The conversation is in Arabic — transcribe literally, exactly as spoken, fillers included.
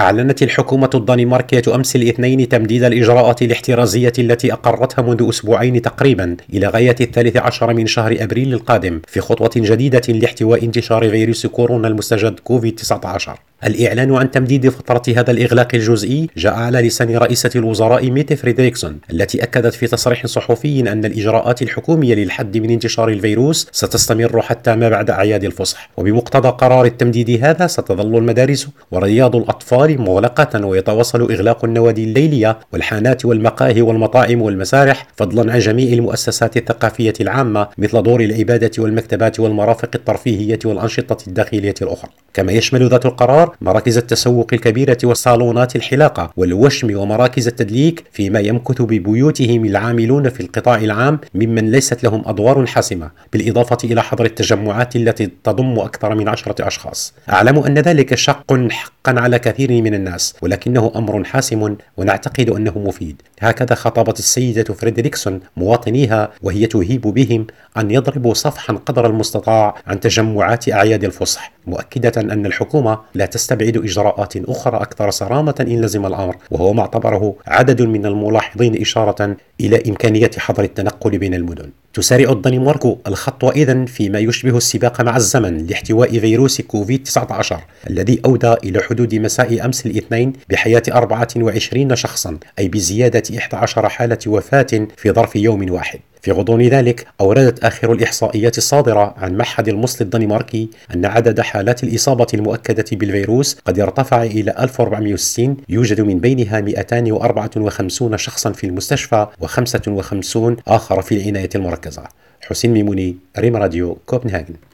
أعلنت الحكومة الدنماركية أمس الاثنين تمديد الإجراءات الاحترازية التي أقرتها منذ أسبوعين تقريبا إلى غاية الثالث عشر من شهر أبريل القادم في خطوة جديدة لاحتواء انتشار فيروس كورونا المستجد كوفيد تسعة عشر. الإعلان عن تمديد فترة هذا الإغلاق الجزئي جاء على لسان رئيسة الوزراء ميتي فريدريكسون، التي أكدت في تصريح صحفي أن الإجراءات الحكومية للحد من انتشار الفيروس ستستمر حتى ما بعد أعياد الفصح، وبمقتضى قرار التمديد هذا ستظل المدارس ورياض الأطفال مغلقة، ويتواصل إغلاق النوادي الليلية والحانات والمقاهي والمطاعم والمسارح، فضلا عن جميع المؤسسات الثقافية العامة مثل دور العبادة والمكتبات والمرافق الترفيهية والأنشطة الداخلية الأخرى. كما يشمل ذات القرار مراكز التسوق الكبيرة وصالونات الحلاقة والوشم ومراكز التدليك، فيما يمكث ببيوتهم العاملون في القطاع العام ممن ليست لهم أدوار حاسمة، بالإضافة إلى حظر التجمعات التي تضم أكثر من عشرة أشخاص. أعلم أن ذلك شق حقا على كثير من الناس، ولكنه أمر حاسم ونعتقد أنه مفيد. هكذا خاطبت السيدة فريدريكسون مواطنيها وهي تهيب بهم أن يضربوا صفحا قدر المستطاع عن تجمعات أعياد الفصح، مؤكدة أن الحكومة لا تستبعد إجراءات أخرى أكثر صرامة إن لزم الأمر، وهو ما اعتبره عدد من الملاحظين إشارة إلى إمكانية حظر التنقل بين المدن. تسارع الدنمارك الخطوة إذن فيما يشبه السباق مع الزمن لاحتواء فيروس كوفيد تسعة عشر الذي أودى إلى حدود مساء أمس الاثنين بحياة أربعة وعشرين شخصا، أي بزيادة إحدى عشرة حالة وفاة في ظرف يوم واحد. في غضون ذلك أوردت آخر الإحصائيات الصادرة عن معهد المصل الدنماركي أن عدد حالات الإصابة المؤكدة بالفيروس قد ارتفع إلى ألف وأربعمائة وستين، يوجد من بينها مئتين وأربعة وخمسين شخصا في المستشفى وخمسة وخمسين آخر في العناية المركزة. حسين ميموني، ريم راديو، كوبنهاجن.